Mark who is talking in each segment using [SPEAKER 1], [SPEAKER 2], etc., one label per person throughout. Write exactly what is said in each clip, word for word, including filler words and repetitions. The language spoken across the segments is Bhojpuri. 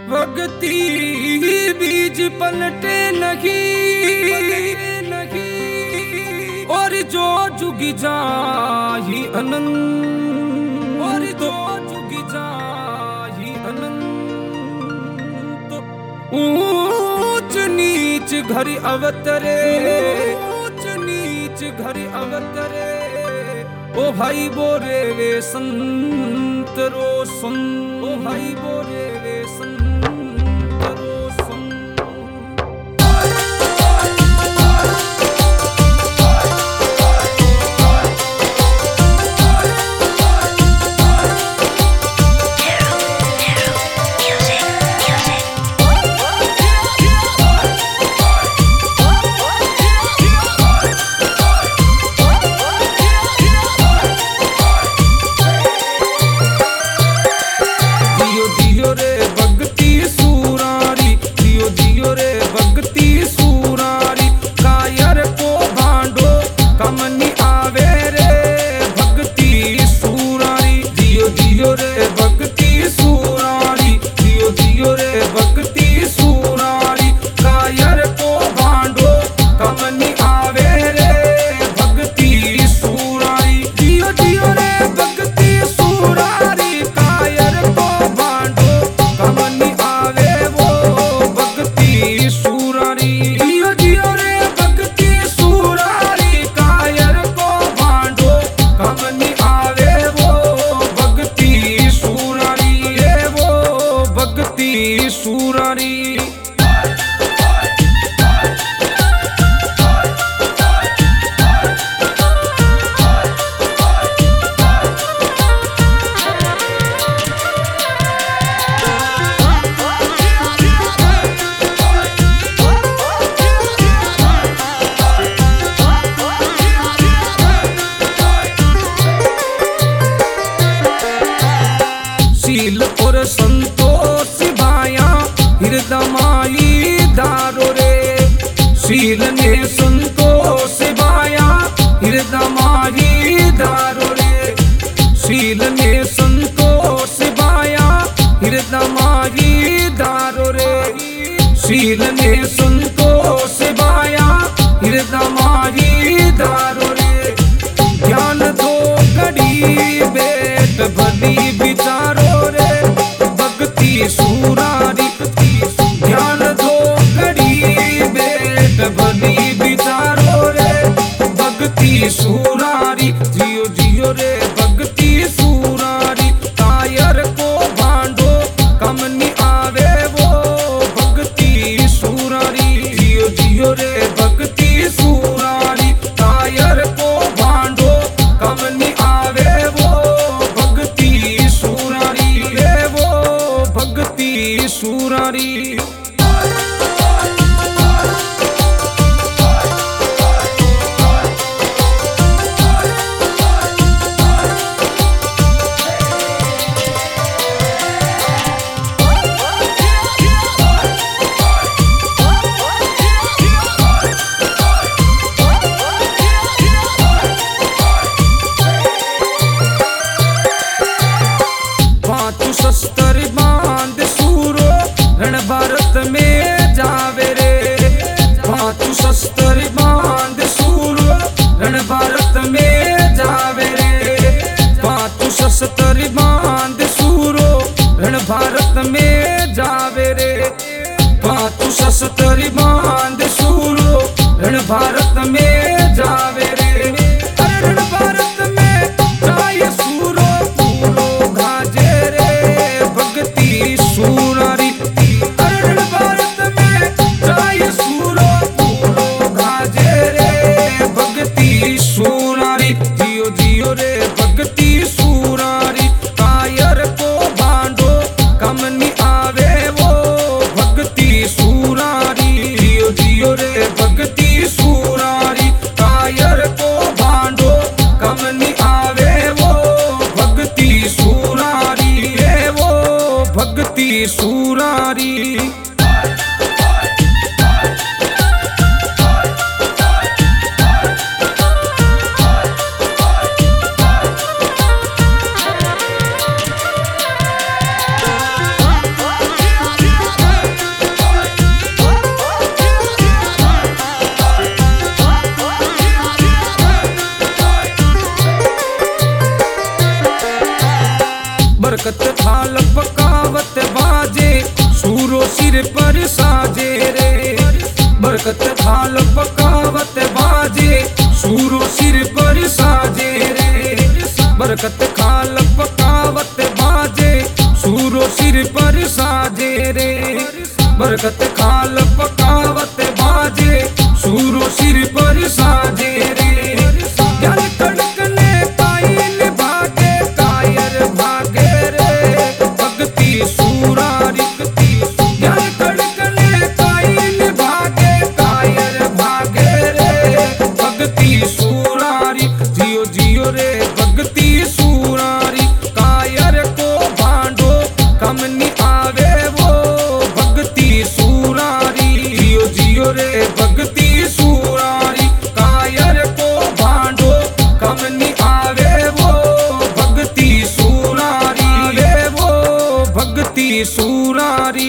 [SPEAKER 1] भक्ति बीज पलटे नहीं और जो जुग जाही अनंत और जो जुग जाही अनंत ऊंच नीच घर अवतरे ऊंच नीच घर अवतरे ओ भाई बोरे वे संत रो सुन ओ भाई बोरे वे संत रो सुन। शील और संतोष भाया हृदमाई दारो रे शील ने संतोष भाया हृदमाई दारो रे शील ने संतोष भाया हृदमाई दारो रे शील ने संतोष भाया हृदमाई दारो रे ज्ञान दो घड़ी बेट भली विचारो सूरारी ज्ञान दो घड़ी बेट भली विचारो रे भक्ति सूरारी जियो जियो रे भक्ति सूरारी कायर को भांडो कम नहीं आवे वो भक्ति सूरारी जियो जियो रे भक्ति सूरारी कायर को भांडो कम नहीं आवे वो भक्ति सूरारी रे वो भक्ति सूरारी। पांचू शस्त्र बांध सूरो रण भारत में जावे रे पांचू शस्त्र बांध सूरो रण भारत में जावे रे पांचू शस्त्र बांध सूरो रण भारत में जावे रे पांचू शस्त्र बांध सूरो रण भारत में जावे रे रण भारत में जाए सूरो पूरो गाजे रे भक्ति सूरारी रण भारत में जाए सूरो पूरो गाजे रे भक्ति सूरारी जियो जियो रे भक्ति सूरारी कायर को भांडो कम नहीं आवे वो भक्ति सूरारी जियो जियो रे भक्ति सूरारी कायर को भांडो कम नहीं आवे वो भक्ति सूरारी रे वो भक्ति सूरारी। सिर पर साजे रे बरकत थाल पकावत बाजे सूरो सिर पर साजे रे बरकत खाल पकावत बाजे सूरो सिर पर साजे रे बरकत खाल पकावत बाजे सूरो सिर पर साजे रे ज्ञान कड़कने कायल भागे कायर भागे रे भक्ति सूरारी ज्ञान कड़कने कायल भागे कायर भागे रे भक्ति सूरारी जियो जियो रे भक्ति सूरारी कायर को भांडो कम नहीं आवे वो भक्ति सूरारी जियो जियो रे भक्ति सूरारी कायर को भांडो कम नहीं आवे वो भक्ति सूरारी वे वो भक्ति सूरारी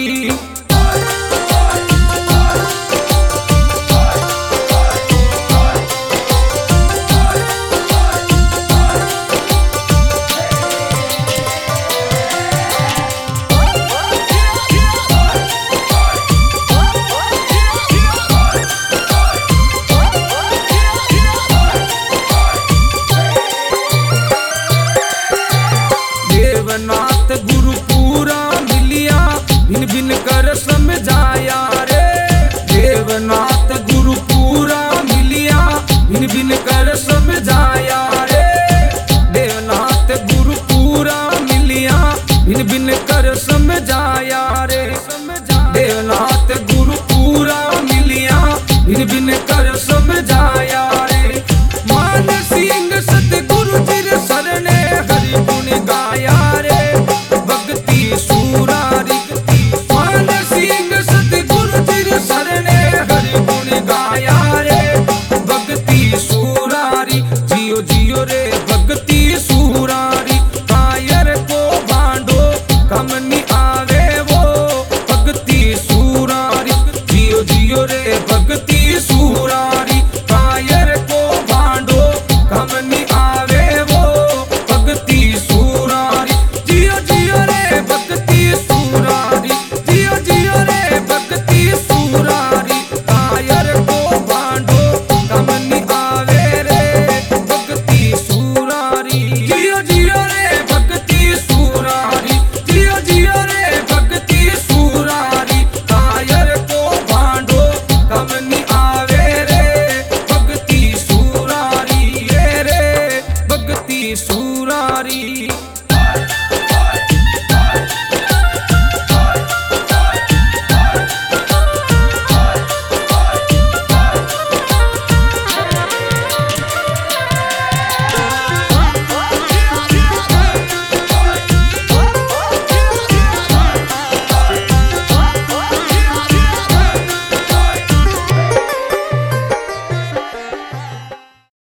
[SPEAKER 1] देवनाथ गुरु पूरा मिलिया भिन भिन कर समझाया रे देवनाथ गुरु पूरा मिलिया भिन भिन कर समझाया रे देवनाथ गुरु पूरा मिलिया भिन भिन कर समझाया रे देवनाथ गुरु पूरा मिलिया भिन भिन कर समझाया रे मान सिंह सतगुरु जी सरने हरि गुण गाया रे भक्ति सूरारी मान सिंह सतगुरु जी सरने हरि गुण गाया रे भक्ति सूरारी जियो जियो रे भक्ति सूरारी कायर को भांडो कम नहीं आवे वो भक्ति सूरारी जियो जियो रे भक्ति सूरारी कायर को भांडो कम नहीं आवे वो भक्ति सूरारी जियो जियो रे भक्ति सूरारी जियो जियो रे भक्ति सूरारी कायर को भांडो कम नहीं आवे रे भक्ति सूरारी जियो जियो रे भक्ति सूरारी जियो जियो रे भक्ति सूरारी कायर को भांडो कम नहीं आवे रे भक्ति सूरारी रे भक्ति सूरारी।